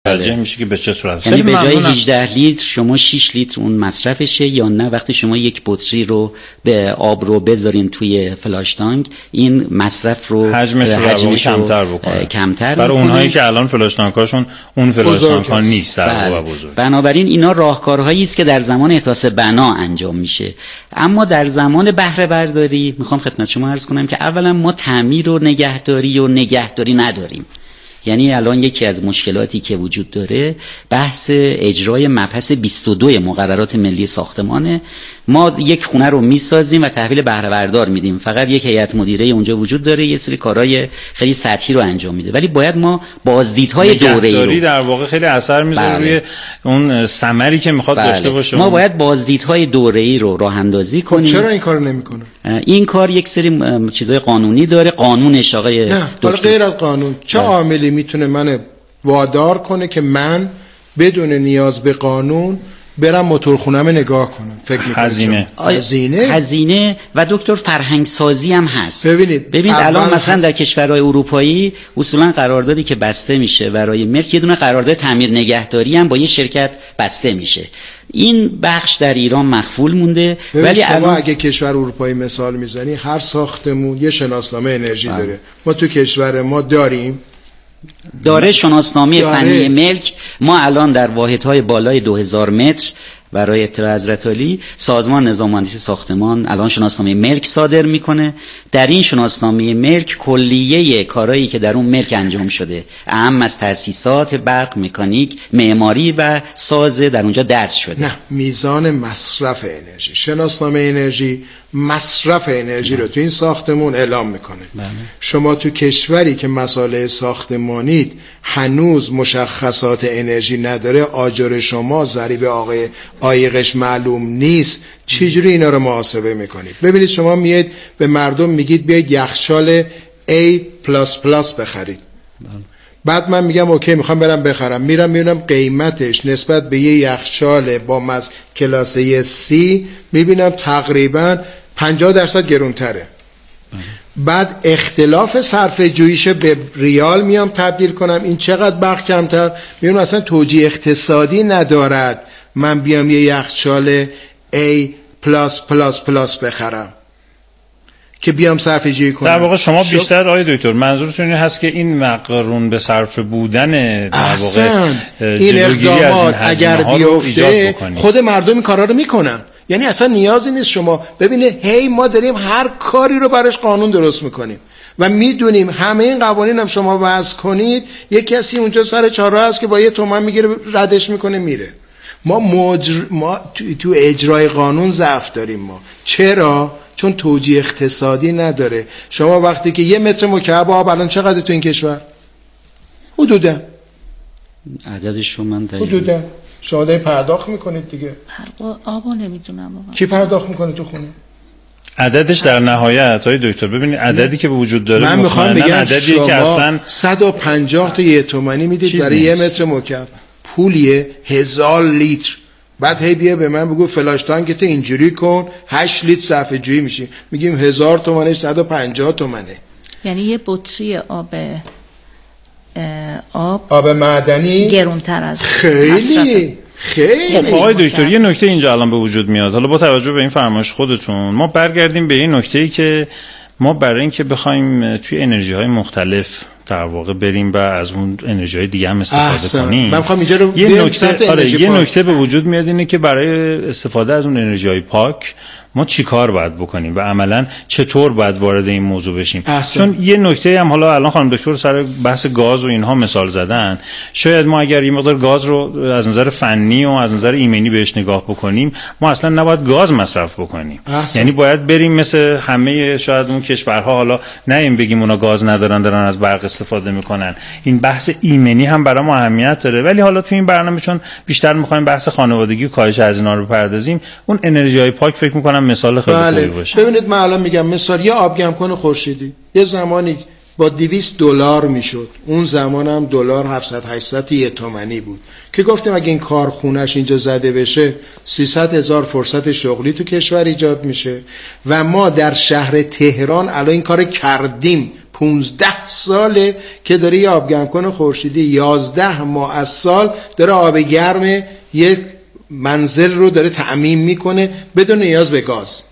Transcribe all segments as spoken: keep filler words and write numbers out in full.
متوجه میشه که به چه صورت. یعنی به جای هجده لیتر شما شش لیتر اون مصرفشه، یا نه وقتی شما یک بطری رو به آب رو بذارین توی فلاش تانک این مصرف رو حجمش رو, حجمش رو کمتر بکنه، کمتر برای اونهایی که الان فلاش تانکاشون اون فلاش تانک ها نیست در واقع بزرگ. بنابراین اینا راهکارهایی است که در زمان احداث بنا انجام میشه. اما در زمان بهره برداری میخوام خدمت شما عرض کنم که اولا ما تعمیر و نگهداری و نگهداری نداریم. یعنی الان یکی از مشکلاتی که وجود داره بحث اجرای مبحث بیست و دو مقررات ملی ساختمانه. ما یک خونه رو میسازیم و تحویل بهره بردار میدیم، فقط یک هیئت مدیره اونجا وجود داره یه سری کارهای خیلی سطحی رو انجام میده، ولی باید ما بازدیدهای دوره‌ای رو در واقع خیلی اثر میذاره روی بله. اون ثمری که میخواد بله. داشته باشه. ما باید بازدیدهای دوره‌ای رو راه اندازی کنیم. چرا این کارو نمیکنه؟ این کار یک سری چیزای قانونی داره. قانونش آقای نه غیر از قانون چه عاملی میتونه من وادار کنه که من بدون نیاز به قانون برم موتورخونه‌ام نگاه کنم؟ فکر می‌کنم هزینه هزینه هزینه و دکتر فرهنگ سازی هم هست. ببینید ببینید الان مثلا در کشورهای اروپایی اصولا قراردادی که بسته میشه برای ملک یه دونه قرارداد تعمیر نگهداری هم با یه شرکت بسته میشه. این بخش در ایران مخفول مونده. ولی شما الان اگه کشور اروپایی مثال میزنی هر ساختمون یه شناسنامه انرژی آه. داره. ما تو کشور ما داریم داره شناسنامه فنی ملک. ما الان در واحدهای بالای دو هزار متر برای اطلاع حضرت عالی سازمان نظام مهندسی ساختمان الان شناسنامه ملک صادر میکنه. در این شناسنامه ملک کلیه کارهایی که در اون ملک انجام شده اهم از تأسیسات برق، مکانیک، معماری و ساز در اونجا درج شده. نه میزان مصرف انرژی، شناسنامه انرژی مصرف انرژی رو تو این ساختمون اعلام میکنه. بله. شما تو کشوری که مسائل ساختمانید هنوز مشخصات انرژی نداره، آجر شما ضریب آقای عایقش معلوم نیست، چجوری اینا رو محاسبه میکنید؟ ببینید شما میید به مردم میگید بیاید یخچال A++ بخرید. بله. بعد من میگم اوکی میخوام برم بخرم، میرم میبینم قیمتش نسبت به یه یخچال با مز کلاسه C میبینم تقریبا پنجاه درصد گرونتره. بعد اختلاف صرفه جوییش به ریال میام تبدیل کنم، این چقدر برق کمتر، میبینم اصلا توجیه اقتصادی ندارد من بیام یه یخچال A++ بخرم که بیام صرفه جویی کنم. در واقع شما بیشتر آقای دکتر منظورتون این هست که این مقرون به صرفه بودن در واقع این اقدامات اگر بیفته خود مردم این کارا رو میکنن. یعنی اصلا نیازی نیست شما ببینه هی ما داریم هر کاری رو براش قانون درست میکنیم و میدونیم همه این قوانین هم شما وضع کنید یک کسی اونجا سر چهارراه هست که با یه تومن میگیره ردش میکنه میره. ما مجر... ما تو... تو اجرای قانون ضعف داریم. ما چرا؟ چون توجیه اقتصادی نداره. شما وقتی که یه متر مکعب آب الان چقدر تو این کشور؟ حدودا عددش رو من داریم حدودا شما دارید پرداخت میکنید دیگه. آبو نمیدونم آقا کی پرداخت میکنه تو خونه؟ عددش در نهایت های دکتر ببینید عددی که به وجود داره من میخوام بگم عددی که اصلا صد و پنجاه تا یه تومانی میدید برای یه متر مکعب، پولیه هزار لیتر. بعد هی بیا به من بگو فلاش تانک تو اینجوری کن هشت لیتر صرفه جویی میشه، میگیم هزار تومانش صد و پنجاه تومنه. یعنی یه بطری آب آب آب معدنی گرونتر از خیلی خیلی. خب آقای دکتر یه نکته اینجا الان به وجود میاد، حالا با توجه به این فرمایش خودتون ما برگردیم به این نکته‌ای که ما برای اینکه بخوایم توی انرژی های مختلف در واقع بریم و از اون انرژی های دیگه هم استفاده احسن. کنیم. من می‌خوام اینجا رو یه نکته آره یه نکته به وجود میاد اینه که برای استفاده از اون انرژی های پاک ما چی کار باید بکنیم و عملا چطور باید وارد این موضوع بشیم. احسن. چون یه نکته هم حالا الان خانم دکتر سر بحث گاز و اینها مثال زدن، شاید ما اگر این مقدار گاز رو از نظر فنی و از نظر ایمنی بهش نگاه بکنیم ما اصلا نباید گاز مصرف بکنیم. احسن. یعنی باید بریم مثل همه شاید اون کشورها، حالا نه این بگیم اونا گاز ندارن دارن از برق استفاده میکنن، این بحث ایمنی هم برای ما اهمیت داره. ولی حالا تو این برنامه چون بیشتر میخوایم بحث خانوادگی و کاهش هزینه‌ها رو بپردازیم، اون انرژی‌های پاک فکر میکنم مثال خیلی بله. خوبی باشه. ببینید من الان میگم مثال یه آبگمکن خورشیدی یه زمانی با دویست دلار میشد، اون زمان هم دلار هفتصد هشتصد یه تومانی بود که گفتیم اگه این کارخونهش اینجا زده بشه سیصد هزار فرصت شغلی تو کشور ایجاد میشه و ما در شهر تهران الان این کار کردیم، پونزده ساله که داره یه آبگرمکن خورشیدی یازده ماه از سال داره آب گرم یک منزل رو داره تأمین میکنه بدون نیاز به گاز.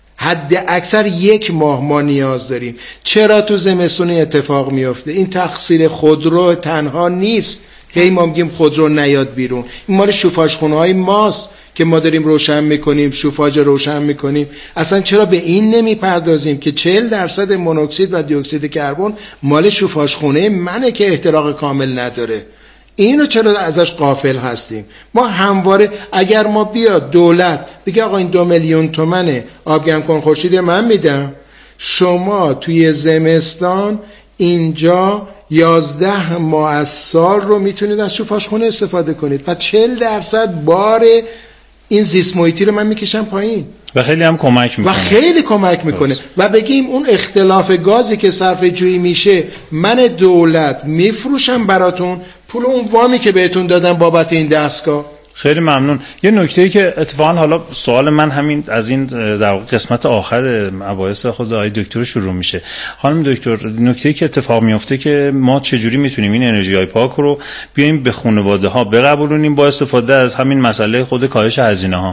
حد اکثر یک ماه ما نیاز داریم. چرا تو زمستون اتفاق میفته؟ این تقصیر خودرو تنها نیست. هی ما میگیم خودرو نیاد بیرون، این مال شوفاژخونه های ماست که ما داریم روشن میکنیم، شوفاژ روشن میکنیم. اصلا چرا به این نمیپردازیم که چهل درصد مونوکسید و دی اکسید کربن مال شوفاژخونه منه که احتراق کامل نداره؟ اینو چرا ازش غافل هستیم؟ ما همواره اگر ما بیاد دولت بگه آقا این دو میلیون تومن آبگرمکن خورشیدی من میدم، شما توی زمستان اینجا یازده ماه از سال رو میتونید از شوفاژخونه استفاده کنید و چهل درصد بار این زیست محیطی رو من میکشم پایین و خیلی هم کمک میکنه و خیلی کمک میکنه و بگیم اون اختلاف گازی که صرف جویی میشه من دولت میفروشم براتون، پول اون وامی که بهتون دادم بابت این دستگاه. خیلی ممنون. یه نکته‌ای که اتفاقا حالا سوال من همین از این در قسمت آخر مباحث خود آقای دکتر شروع میشه. خانم دکتر، نکته‌ای که اتفاق میفته که ما چجوری میتونیم این انرژی‌های پاک رو بیایم به خانواده‌ها بقبولونیم با استفاده از همین مسئله خود کاهش هزینه‌ها؟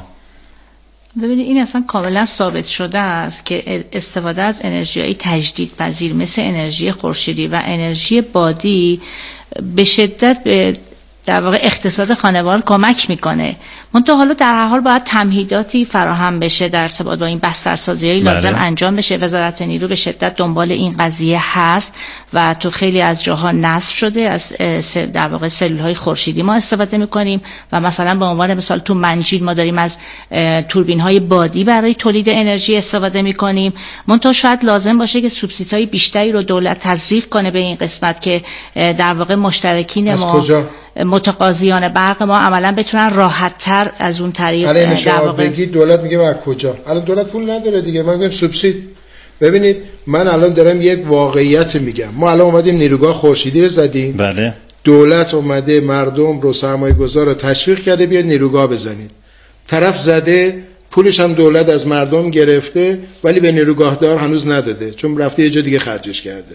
ببینید این اصلا کاملا ثابت شده است که استفاده از انرژی‌های تجدیدپذیر مثل انرژی خورشیدی و انرژی بادی به شدت به در واقع اقتصاد خانوار کمک میکنه. منتها حالا در هر حال باید تمهیداتی فراهم بشه در ارتباط با این بسترسازی‌های لازم بله. انجام بشه. وزارت نیرو به شدت دنبال این قضیه هست و تو خیلی از جاها نصب شده. از در واقع سلول‌های خورشیدی ما استفاده میکنیم و مثلا به عنوان مثال تو منجیل ما داریم از توربین‌های بادی برای تولید انرژی استفاده میکنیم. منتها شاید لازم باشه که سوبسیدهای بیشتری رو دولت تزریق کنه به این قسمت که در واقع مشترکین از ما کجا؟ متقاضیان برق ما عملا بتونن راحت تر از اون طریق الان در شما واقع بگید دولت میگه از کجا؟ الان دولت پول نداره دیگه. من میگم سوبسید. ببینید من الان دارم یک واقعیت میگم. ما الان اومدیم نیروگاه خورشیدی رو زدیم. بله. دولت اومده مردم رو سرمایه‌گذار رو تشویق کرده بیاد نیروگاه بزنید. طرف زده، پولش هم دولت از مردم گرفته ولی به نیروگاهدار هنوز نداده چون رفته یه جا دیگه خرجش کرده.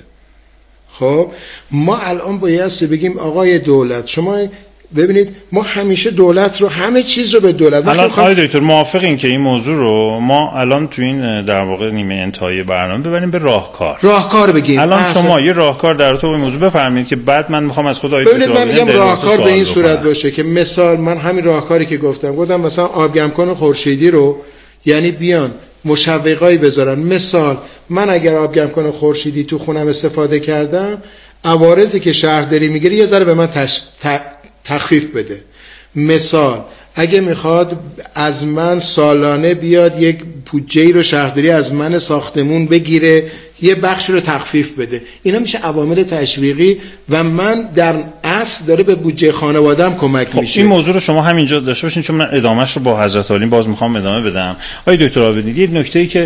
خب ما الان بایستی بگیم آقای دولت شما ببینید ما همیشه دولت رو همه چیز رو به دولت. الان آقای دکتر موافقین که این موضوع رو ما الان تو این در واقع نیمه انتهایی برنامه ببریم به راهکار راهکار بگیم؟ الان احسن. شما یه راهکار در تو به موضوع بفرمایید که بعد من میخوام از خود آقای دکتر ببینید من میگم راهکار به این صورت کنم. باشه که مثال من همین راهکاری که گفتم گفتم مثلا آبگرمکن خورشیدی رو یعنی بیان مشوقایی بذارن. مثال من اگر آبگرمکن خورشیدی تو خونم استفاده کردم عوارضی که شهرداری میگیره یه ذره به من تش... ت... تخفیف بده. مثال اگه میخواد از من سالانه بیاد یک بودجه‌ای رو شهرداری از من ساختمون بگیره یه بخش رو تخفیف بده. اینا میشه عوامل تشویقی و من در اصل داره به بودجه خانواده‌ام کمک خب میشه. این موضوع رو شما همینجا داشته باشین چون من ادامهش رو با حضرت عالی باز میخوام ادامه بدم. آقای دکتر عابدی یه نکته‌ای که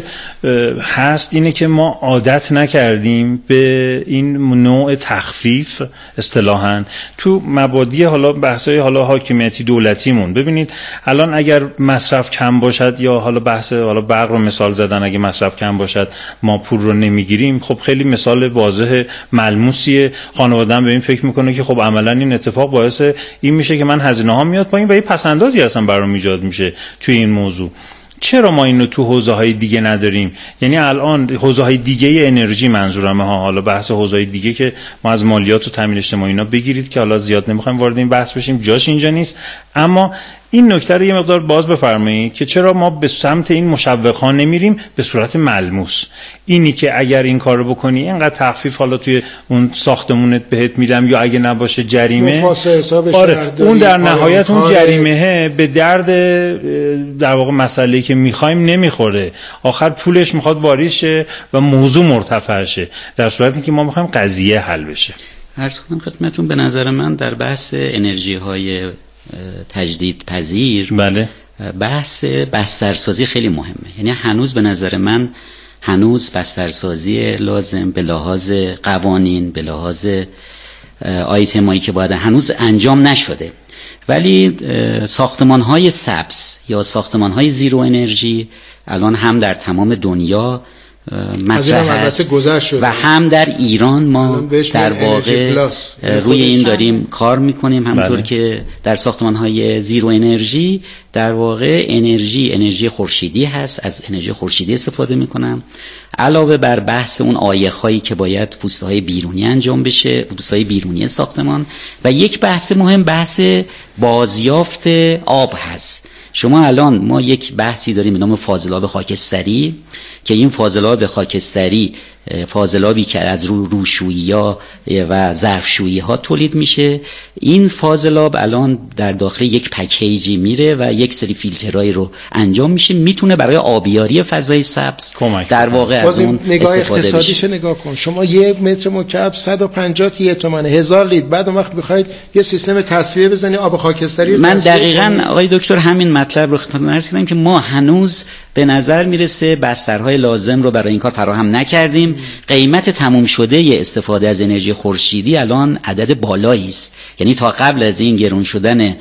هست اینه که ما عادت نکردیم به این نوع تخفیف اصطلاحاً تو مبادی حالا بحث‌های حالا حاکمیتی دولتیمون. ببینید الان اگر مصرف کم باشد یا حالا بحث حالا برق رو مثال زدن اگه مصرف کم باشد ما پول رو نمی گیریم. خب خیلی مثال واضح ملموسیه. خانواده‌ام به این فکر میکنه که خب عملا این اتفاق باعث این میشه که من هزینه ها میاد پایین و یه پسندازی اصلا برام ایجاد میشه توی این موضوع. چرا ما اینو تو حوزه‌های دیگه نداریم؟ یعنی الان حوزه‌های دیگه انرژی منظورمه ها، حالا بحث حوزه‌های دیگه که ما از مالیات و تامین اجتماعی اینا بگیرید که حالا زیاد نمیخوایم وارد این بحث بشیم جاش اینجا نیست، اما این نکته رو یه مقدار باز بفرمایید که چرا ما به سمت این مشوق‌ها نمیریم به صورت ملموس. اینی که اگر این کارو بکنی اینقدر تخفیف حالا توی اون ساختمونت بهت میدم یا اگه نباشه جریمه. آره اون در نهایت اون جریمه به درد در واقع مسئله‌ای که میخوایم نمیخوره. آخر پولش میخواد واریز شه و موضوع مرتفع شه در صورتی که ما میخوایم قضیه حل بشه. عرض کنم خدمتتون به نظر من در بحث انرژی های تجدید پذیر بله بحث بسترسازی خیلی مهمه. یعنی هنوز به نظر من هنوز بسترسازی لازم به لحاظ قوانین به لحاظ آیتمایی که باید هنوز انجام نشده، ولی ساختمان های سبز یا ساختمان های زیرو انرژی الان هم در تمام دنیا مطرح هست و هم در ایران ما در واقع روی این داریم کار میکنیم. همونطور که در ساختمان‌های زیرو انرژی در واقع انرژی انرژی خورشیدی هست، از انرژی خورشیدی استفاده میکنم، علاوه بر بحث اون عایق‌هایی که باید پوسته‌های بیرونی انجام بشه، پوسته‌های بیرونی ساختمان. و یک بحث مهم بحث بازیافت آب هست. شما الان ما یک بحثی داریم به نام فاضلاب خاکستری که این فاضلاب خاکستری فاضلابی که از رو روشویی‌ها و ظرفشویی‌ها تولید میشه. این فاضلاب الان در داخل یک پکیجی میره و یک سری فیلترایی رو انجام میشه، میتونه برای آبیاری فضای سبز در واقع از اون نگاه استفاده اقتصادیش بشه. نگاه کن. شما یک متر مکعب صد و پنجاه تا یک تومن هزار لیتر، بعد اون وقت بخواید یه سیستم تصفیه بزنی آب خاکستری رو. من دقیقاً آقای دکتر همین مطلب رو خدمتتون عرض کردم که ما هنوز به نظر میرسه بسترهای لازم رو برای این کار فراهم نکردیم. قیمت تموم شده استفاده از انرژی خورشیدی الان عدد بالایی است، یعنی تا قبل از این گران شدن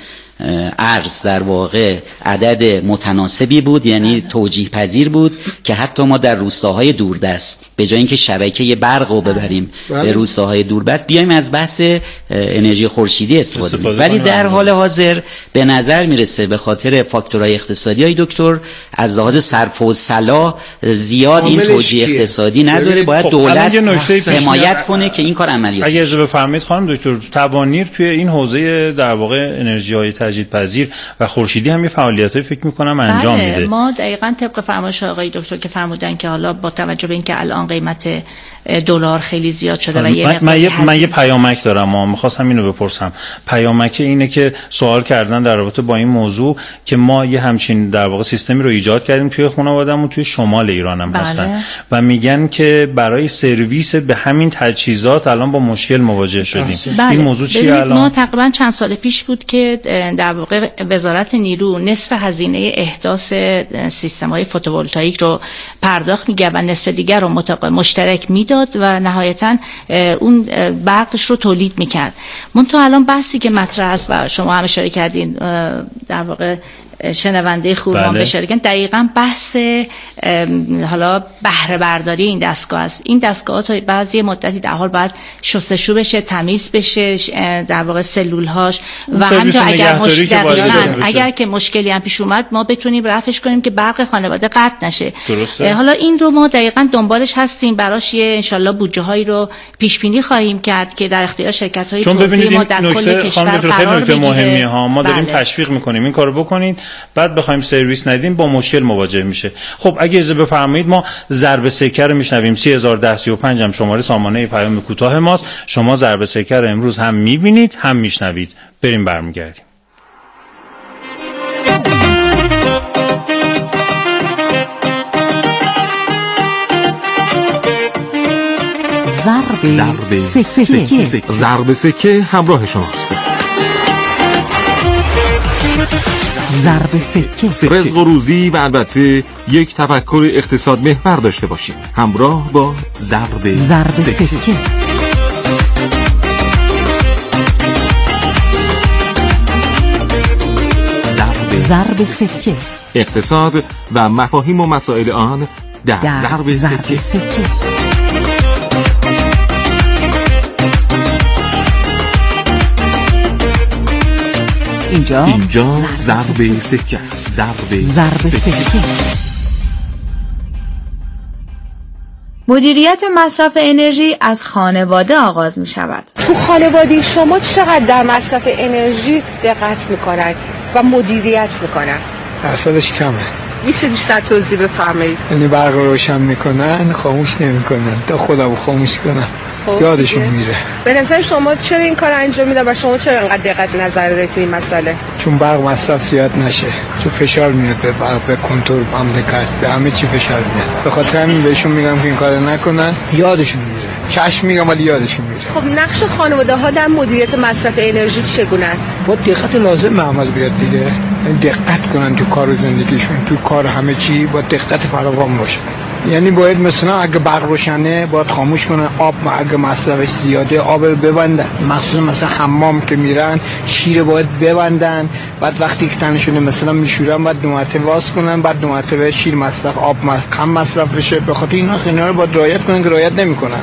ارز در واقع عدد متناسبی بود، یعنی توجیه پذیر بود که حتی ما در روستاهای دوردست به جای اینکه شبکه برق رو ببریم بله. به روستاهای دوردست بیایم از بحث انرژی خورشیدی استفاده کنیم. ولی در حال حاضر به نظر میرسه به خاطر فاکتورهای اقتصادی های دکتر از لحاظ صرف و صلاح زیاد این توجیه اقتصادی نداره. باید خب دولت حمایت کنه که این کار عملیاتی. اگه اجازه بفرمایید خانم دکتر، تبانیر توی این حوزه در واقع انرژی های تجدیدپذیر و خورشیدی هم یه فعالیتایی فکر می‌کنم انجام بله. میده. ما دقیقاً طبق فرمایش آقای دکتر که فرمودن که حالا با توجه به اینکه الان قیمت دلار خیلی زیاد شده و یه من, من, یه من یه پیامک دارم، ما می‌خواستم اینو بپرسم. پیامک اینه که سوال کردن در رابطه با این موضوع که ما یه همچین در واقع سیستمی رو ایجاد کردیم توی خانواده‌مون توی شمال ایران هم بله. هستن و میگن که برای سرویس به همین تجهیزات الان با مشکل مواجه شدیم. بله. این موضوع چیه الان؟ ما تقریبا چند سال پیش بود که در واقع وزارت نیرو نصف هزینه احداث سیستم‌های فوتوولتائیک رو پرداخت می‌کرد و نصف دیگر رو مشترک میداد و نهایتاً اون برقش رو تولید می‌کرد. منتها الان بحثی که مطرح است و شما هم اشاره کردین در واقع شنونده خوب ما بشه دقیقاً بحث حالا بهره برداری این دستگاه است. این دستگاه تا بعضی مدتی در حال باید شستشو بشه، تمیز بشه در واقع سلول‌هاش و همینطور اگر مشکلی اگر که مشکلی هم پیش اومد ما بتونیم رفعش کنیم که برق خانواده قطع نشه. درسته. حالا این رو ما دقیقاً دنبالش هستیم، براش یه انشالله بودجه‌هایی رو پیش بینی خواهیم کرد که در اختیار شرکت‌های توزیع ما در کل کشور قرار بگیره. مهمیه ها ما داریم بله. تشویق می‌کنیم این کارو بکنید، بعد بخوایم سرویس ندیم با مشکل مواجه میشه. خب اگه اجازه بفرمایید ما ضرب سکه رو میشنویم. سه هزار و ده سی و پنج هم شماره سامانه پیام کوتاه ماست. شما ضرب سکه رو امروز هم میبینید هم میشنوید. بریم برمیگردیم. ضرب سکه ضرب سکه همراه شماست. ضرب سکه رزق و روزی و البته یک تفکر اقتصاد محور داشته باشیم همراه با ضرب سکه. ضرب سکه اقتصاد و مفاهیم و مسائل آن در ضرب سکه. اینجا اینجا ضرب سکه است. ضرب سکه. مدیریت مصرف انرژی از خانواده آغاز می شود. تو خانواده شما چقدر در مصرف انرژی دقت میکنن و مدیریت میکنن؟ درصدش کمه. میشه بیشتر توضیح بفرمایید؟ یعنی برق روشن میکنن خاموش نمیکنن تا خودمو خاموش کنن. خب یادشون میره. به نظر شما چرا این کار انجام میدن و شما چرا انقدر دقت نظر دارید تو این مسئله؟ چون برق مصرف زیاد نشه، چون فشار میاد به برق، به کنترل مملکت، به همه چی فشار میاد. به خاطر همین بهشون میگم که این کارو نکنن، یادشون میره. چشم میگم ولی یادشون میره. خب نقش خانواده ها در مدیریت مصرف انرژی چگونه است؟ با دقت لازم عمل بیاد دیگه. دقت کنن تو کار زندگیشون، تو کار همه چی با دقت فراوان باشه. یعنی باید مثلا اگه برق روشنه باید خاموش کنن، آب اگه مصرفش زیاده آب رو ببندن، مخصوصا مثلا حمام که میرن شیر باید ببندن، بعد وقتی که تنشونه مثلا میشورن بعد دو مرتبه واس کنن، بعد دو مرتبه شیر مصرف، آب کم مصرف بشه. به خاطر اینا اینا رو باید رعایت کنن که رعایت نمیکنن.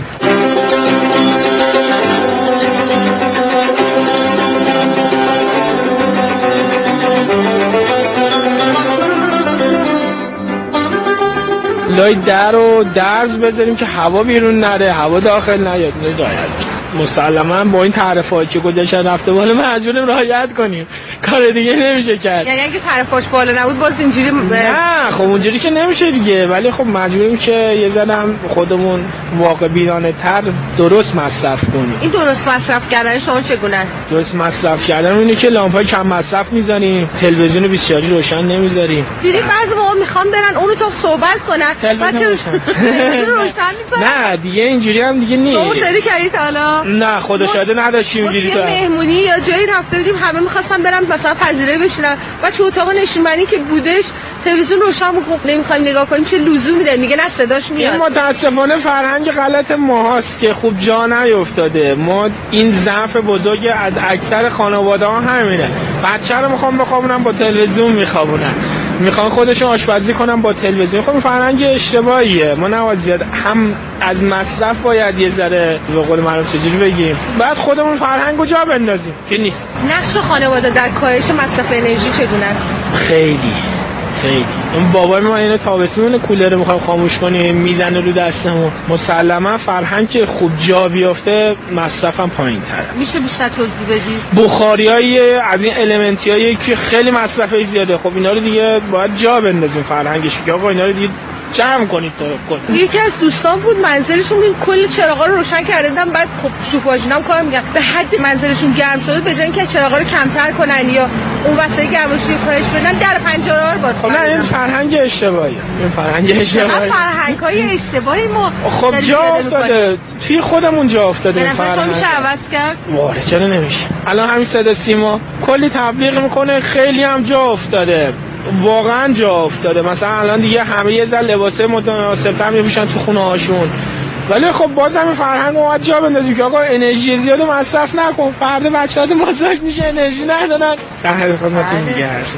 لای در و درز بذاریم که هوا بیرون نره، هوا داخل نیاد. رعایت مسلما با این تعرفه‌ای که گذاشتن رفته بالا مجبوریم رعایت کنیم، کار دیگه نمیشه کرد. یعنی اگه تعرفه‌اش بالا نبود باز اینجوری ب... نه خب اونجوری که نمیشه دیگه، ولی خب مجبوریم که یه ذره هم خودمون واقع بینانه تر درست مصرف کنیم. این درست مصرف کردن شما چگونه است؟ درست مصرف کردن اونی که لامپای کم مصرف می‌ذاریم، تلویزیون بیست و چهار روشن نمی‌ذاریم. دیدی بعضی موقع میخوام برن اونو تو صحبت کنن، بچه روشن می‌ذارن. نه دیگه اینجوری هم دیگه نیست. شما مشاهده کردید حالا؟ نه خدا شاهده نداشتیم اینجوری. تو مهمونی یا جایی رفته بودیم همه می‌خواستن برن مثلا پذیرایی بشینن و تو اتاق نشیمنی که بودش تلویزیون روشن بود، نمی‌خوایم نگاه کنیم چه لزومی داره، میگه نه صداش میاد. این متأسفانه فرهنگ غلط ماهاست که خوب جا نیافتاده. ما این ضعف بزرگ از اکثر خانواده‌ها همینه. بچه رو می‌خوام بخوابونن با تلویزیون می‌خوابونن، میخوان خودشون آشپزی کنن با تلویزیون. خب فرهنگ اشتباهیه. ما نباید زیاد هم از مصرف باید یه ذره به قول معروف چجوری بگیم، بعد خودمون فرهنگو جا بندازیم که نیست. نقش خانواده در کاهش مصرف انرژی چگونه است؟ خیلی خیلی. اون بابای ما اینو تابستون کولر رو میخوایم خاموش کنیم میزنه رو دستمون. مسلما فرهنگ که خوب جا بیافته مصرفم پایین‌تره. میشه بیشتر توضیح بدی؟ بخاریای از این المنتیایی که خیلی مصرفش زیاده، خب اینا رو دیگه باید جا بندازیم فرهنگش که آقا اینا رو دیگه جمع کنید تو کن. یکی از دوستان بود منزلشون این کل چراغا رو روشن کردن، بعد خب شوفاژینام کار میگن به حد منزلشون گرم شده به جای اینکه چراغا رو کمتر کنن یا اون وسایل گرمایشی کاهش بدن در پنجره رو باز کنن. خب نه این فرهنگ اشتباهیه. این فرهنگ اشتباهیه. فرهنگ‌های اشتباهی ما خب جا افتاده توی خودمون جا افتاده این فرهنگ. میشه عوض کرد؟ واره چرا نمیشه؟ الان همین صدا سیما کلی تبلیغ میکنه، خیلی هم جا افتاده. واقعا جا افتاده. مثلا الان دیگه همه یه ذره لباسه متناسب میپوشن تو خونه هاشون، ولی خب باز هم فرهنگ اومد جا بندازیم که آقا انرژی زیاد مصرف نکن، فردا بچه‌ها بزرگ میشه انرژی ندارن. در خدمتتون دیگه هستیم.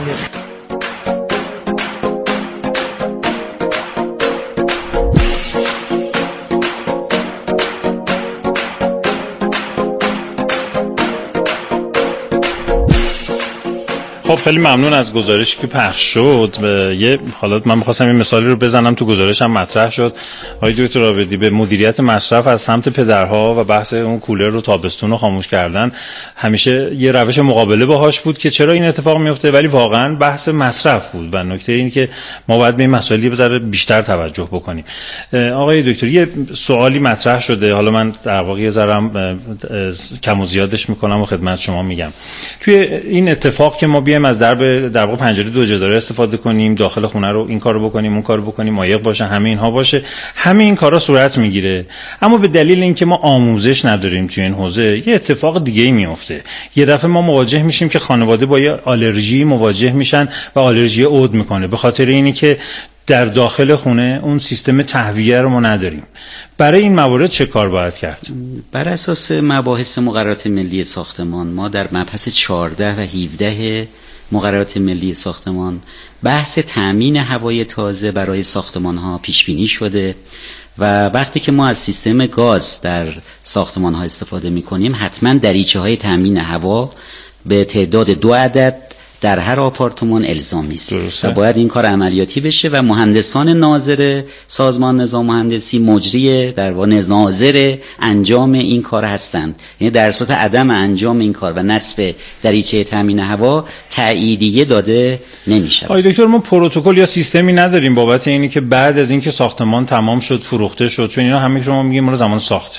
خب خیلی ممنون از گزارشی که پخش شد. یه حالا من می‌خواستم این مثالی رو بزنم تو گزارشم مطرح شد. آقای دکتر عابدی به مدیریت مصرف از سمت پدرها و بحث اون کولر رو تابستون رو خاموش کردن همیشه یه روش مقابله باهاش بود که چرا این اتفاق میفته، ولی واقعا بحث مصرف بود و نکته این که ما باید به این مسائل بذاره بیشتر توجه بکنیم. آقای دکتر یه سوالی مطرح شده، حالا من در واقع یه ذره کم و زیادش می‌کنم و خدمت شما میگم. توی این اتفاق که ما بیایم از درب در واقع پنجره دو جداره استفاده کنیم، داخل خونه رو این کارو بکنیم اون کارو بکنیم، مایق باشه، همه اینها باشه، همه این کارا صورت میگیره، اما به دلیل اینکه ما آموزش نداریم توی این حوزه یه اتفاق دیگه ای میفته. یه دفعه ما مواجه میشیم که خانواده با یه آلرژی مواجه میشن و آلرژی عود میکنه، به خاطر اینی که در داخل خونه اون سیستم تهویه رو ما نداریم. برای این موارد چه کار باید کرد؟ بر اساس مباحث مقررات ملی ساختمان ما در مبحث چهارده و هفده مقررات ملی ساختمان بحث تامین هوای تازه برای ساختمان ها پیش بینی شده و وقتی که ما از سیستم گاز در ساختمان ها استفاده می کنیم حتما دریچه های تامین هوا به تعداد دو عدد در هر آپارتمان الزامی است و باید این کار عملیاتی بشه و مهندسان ناظر سازمان نظام مهندسی مجری در واقع ناظر انجام این کار هستند. یعنی در صورت عدم انجام این کار و نصب دریچه تامین هوا تاییدیه داده نمیشه. آقای دکتر ما پروتکل یا سیستمی نداریم بابت اینی که بعد از اینکه ساختمان تمام شد فروخته شد، چون اینا همه شما میگیم ما زمان ساخت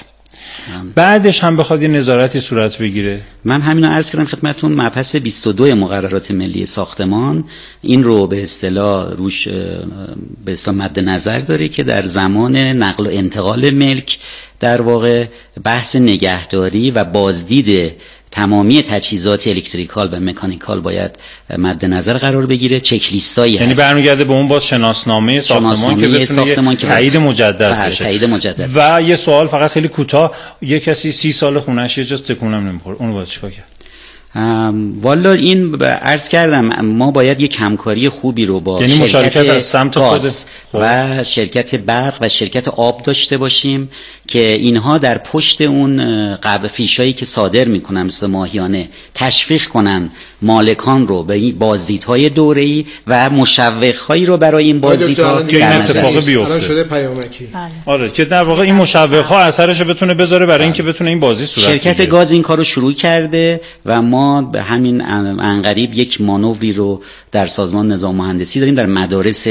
بعدش هم بخواد یه نظارتی صورت بگیره. من همینو عرض کردم خدمتتون، مبحث بیست و دو مقررات ملی ساختمان این رو به اصطلاح روش به اصطلاح مد نظر داره که در زمان نقل و انتقال ملک در واقع بحث نگهداری و بازدید تمامی تجهیزات الکتریکال و مکانیکال باید مد نظر قرار بگیره. چک لیستایی یعنی برمیگرده به اون باز شناسنامه ساختمان که بتونه تایید مجدد بشه. تایید مجدد. و یه سوال فقط خیلی کوتاه، یه کسی سی سال خونه‌اش یه جا تکونم نمیخوره، اون باید چیکار کرد؟ والا این عرض کردم ما باید یک همکاری خوبی رو با یعنی مشارکت از سمت گاز و شرکت برق و شرکت آب داشته باشیم که اینها در پشت اون قبل فیشایی که صادر میکنن مثل ماهیانه تشویق کنن مالکان رو به این بازدیدهای دوره‌ای و مشوق‌هایی رو برای این بازدیدها که این اتفاق بیفته. شده پیامکی. آره که در واقع این مشوق‌ها اثرش بتونه بذاره برای اینکه بتونه این بازی صورت بگیره. شرکت گاز این کارو شروع کرده و ما به همین انقریب یک مانوری رو در سازمان نظام مهندسی داریم در مدارس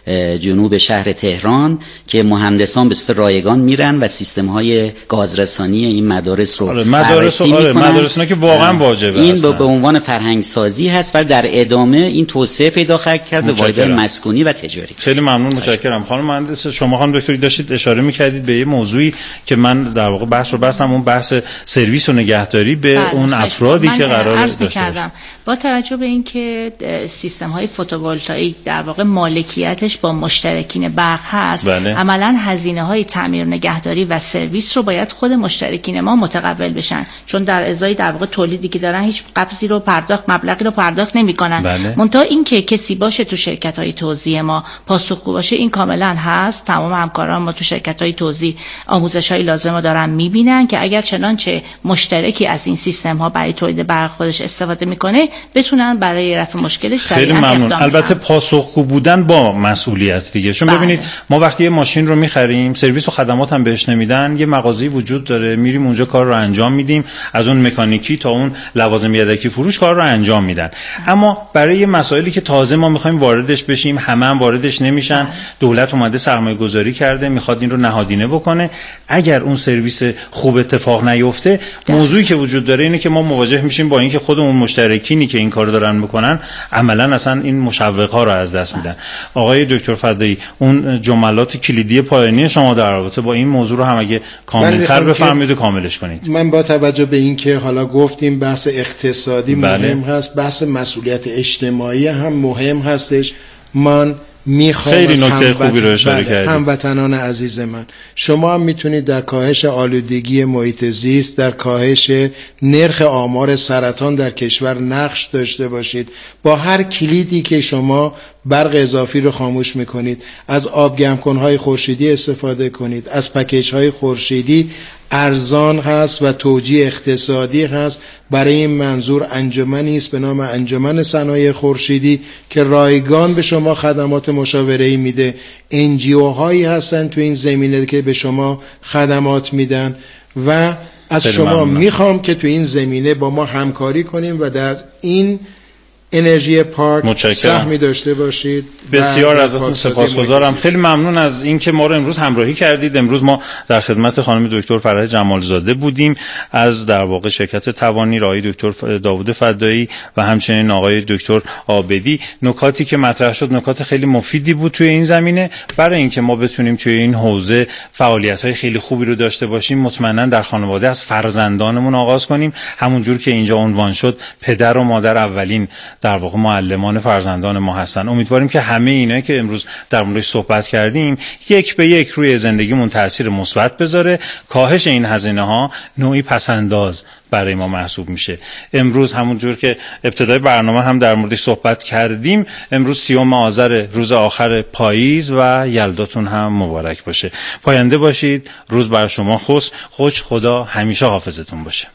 جنوب شهر تهران که مهندسان به صورت رایگان میرن و سیستم‌های گازرسانی این مدارس رو آره مدارس آره مدارسنا که واقعا واجبه. این به عنوان فرهنگ سازی هست و در ادامه این توسعه پیدا خواهد کرد به واحدهای مسکونی و تجاری. خیلی ممنون، متشکرم. خانم مهندس شما خانم دکتری داشتید اشاره می‌کردید به یه موضوعی که من در واقع بحث رو بستم، اون بحث سرویس و نگهداری به بله اون افرادی که قرار داشته باشن. با توجه به اینکه سیستم‌های فوتوولتائیک در واقع مالکیتش با مشترکین برق هست، بله. عملاً هزینه‌های تعمیر نگهداری و سرویس رو باید خود مشترکین ما متقبل بشن، چون در ازای در واقع تولیدی که دارن هیچ قبضی رو پرداخت مبلغی رو پرداخت نمی‌کنن. بله. منتها اینکه کسی باشه تو شرکت‌های توزیع ما پاسخگو باشه این کاملاً هست. تمام همکاران ما تو شرکت‌های توزیع آموزش‌های لازم رو دارن می‌بینن که اگر چنانچه مشترکی از این سیستم‌ها برای تولید برق خودش استفاده می‌کنه بتونن برای رفع مشکلش سریعاً اقدام کنن. البته پاسخگو بودن با مسئولیت دیگه، چون بله. ببینید ما وقتی یه ماشین رو می‌خریم سرویس و خدمات هم بهش نمیدن، یه مغازه‌ای وجود داره میریم اونجا کار رو انجام میدیم، از اون مکانیکی تا اون لوازم یدکی فروش کار رو انجام میدن. اما برای مسائلی که تازه ما می‌خوایم واردش بشیم همه هم واردش نمیشن، بله. دولت اومده سرمایه‌گذاری کرده میخواد این رو نهادینه بکنه، اگر اون سرویس خوب اتفاق نیفته ده. موضوعی که وجود داره اینه که ما مواجه میشیم با اینکه خودمون مشترکینی که این کارو دارن میکنن عملاً اصلا این مشوق‌ها رو از دست میدن. آقای دکتر فدایی اون جملات کلیدی پایانی شما در رابطه با این موضوع رو هم اگه کامل‌تر بفرمایید و کاملش کنید. من با توجه به اینکه حالا گفتیم بحث اقتصادی بله. مهم هست، بحث مسئولیت اجتماعی هم مهم هستش. من میخوام خیلی از نکته خوبی رو اشاره کردید. هموطنان عزیز من، شما هم میتونید در کاهش آلودگی محیط زیست، در کاهش نرخ آمار سرطان در کشور نقش داشته باشید. با هر کلیدی که شما برق اضافی رو خاموش میکنید، از آب گرمکن‌های خورشیدی استفاده کنید، از پکیج‌های خورشیدی ارزان هست و توجیه اقتصادی هست. برای این منظور انجمنی است به نام انجمن صنایع خورشیدی که رایگان به شما خدمات مشاوره‌ای میده. ان جی او هایی هستن تو این زمینه که به شما خدمات میدن و از شما میخوام که تو این زمینه با ما همکاری کنیم و در این انرژی پارک سهمی داشته باشید. بسیار ازتون سپاسگزارم. خیلی ممنون از اینکه ما رو امروز همراهی کردید. امروز ما در خدمت خانم دکتر فرح جمالزاده بودیم از در واقع شرکت توانی، آقای دکتر داوود فدایی و همچنین آقای دکتر عابدی. نکاتی که مطرح شد نکات خیلی مفیدی بود توی این زمینه برای اینکه ما بتونیم توی این حوزه فعالیت‌های خیلی خوبی رو داشته باشیم. مطمئنا در خانواده از فرزندانمون آغاز کنیم، همونجور که اینجا عنوان شد پدر و مادر اولین در واقع معلمان فرزندان ما هستن. امیدواریم که همه اینا که امروز در موردش صحبت کردیم یک به یک روی زندگیمون تاثیر مثبت بذاره. کاهش این هزینه ها نوعی پسنداز برای ما محسوب میشه. امروز همونجور که ابتدای برنامه هم در موردش صحبت کردیم، امروز سیوم آذر، روز آخر پاییز و یلداتون هم مبارک باشه. پاینده باشید. روز بر شما خوش. خوش خدا همیشه حافظتون باشه.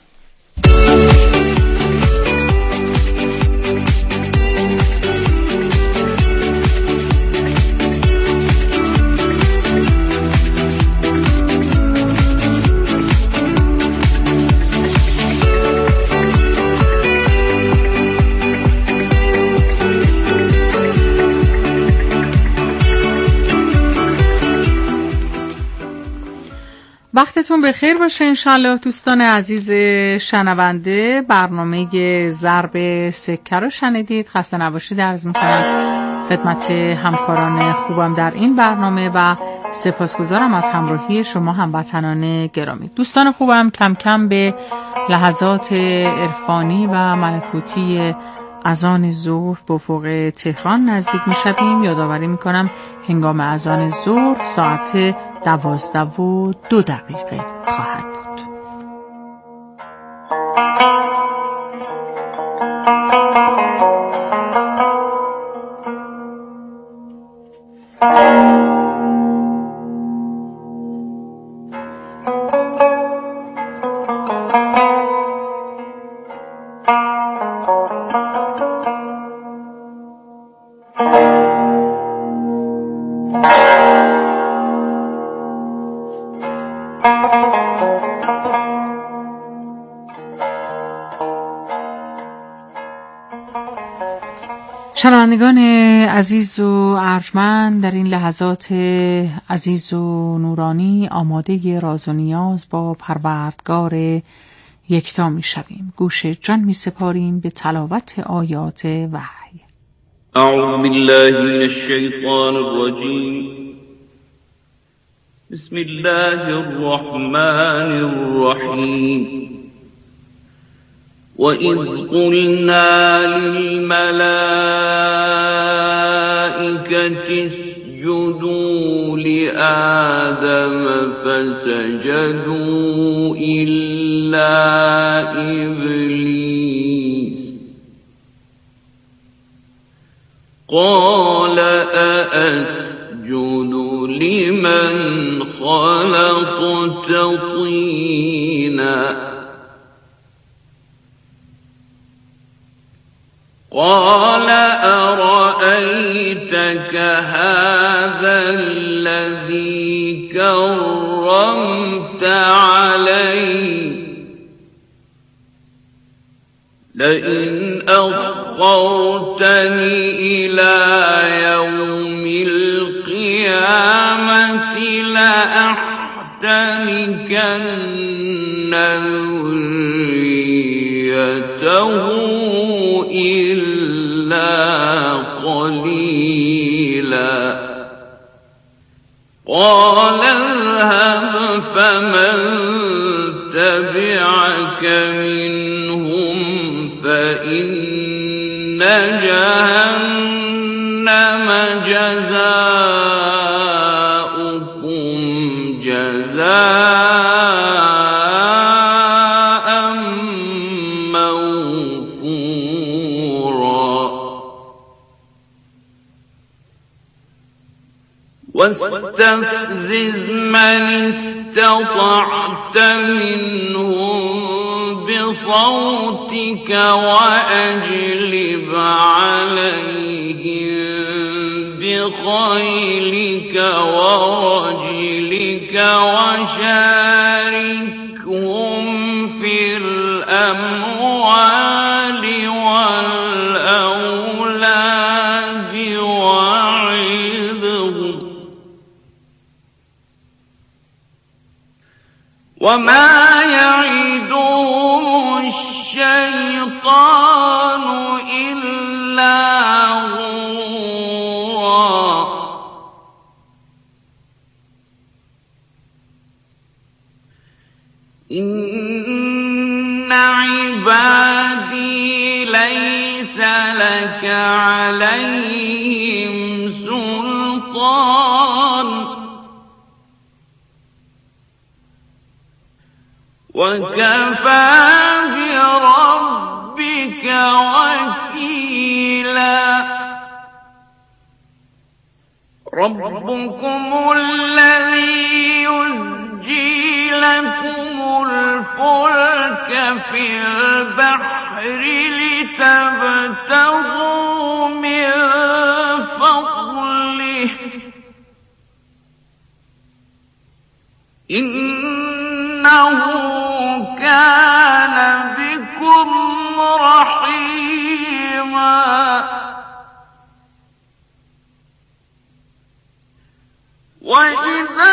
وقتتون بخیر باشه انشالله دوستان عزیز شنونده. برنامه ضرب سکه رو شنیدید. خسته نباشید عرض میکنم خدمت همکاران خوبم در این برنامه و سپاسگزارم از همراهی شما هموطنان گرامی. دوستان خوبم کم کم به لحظات عرفانی و ملکوتی اذان ظهر به افق تهران نزدیک میشویم. یادآوری میکنم هنگام اذان ظهر ساعت دوازده و دو دقیقه خواهد بود. شنوندگان عزیز و ارجمند، در این لحظات عزیز و نورانی آماده راز و نیاز با پروردگار یکتا می شویم. گوش جان می سپاریم به تلاوت آیات وحی. اعوذ بالله من الشیطان الرجیم. بسم الله الرحمن الرحیم. وَإِذْ قُلْنَا لِلْمَلَائِكَةِ اسْجُدُوا لِآدَمَ فَسَجَدُوا إِلَّا إِبْلِيسَ قَالَ أَأَسْجُدُ لِمَنْ خَلَقْتَ طِينًا قال أرأيتك هذا الذي كرمت علي لئن أخرتني إلى يوم القيامة لأحتنكن ذريته إلا قليلا قال اذهب فمن تبعك منهم فإن جهنم جزاؤكم جزاء واستفزز من استطعت منهم بصوتك وأجلب عليهم بخيلك ورجلك وشاركهم في الأموال والأولاد وعظهم وما يعدهم الشيطان إلا غرورا إن عبادي ليس لك عليهم سلطان وكفى بربك وكيلا ربكم الذي يزجي لكم الفلك في البحر لتبتغوا من فضله إنه كان بكم رحيما وإذا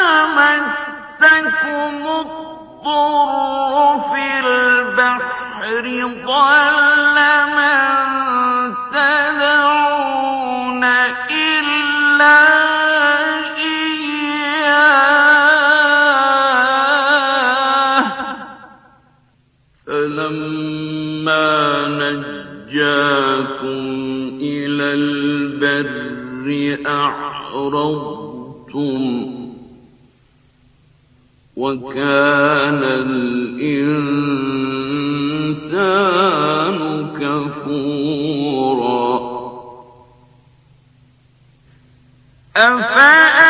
مسكم الضر في البحر ضل من تدعون إلا فلما نجاكم إلى البر أعرضتم وكان الإنسان كفورا أفأ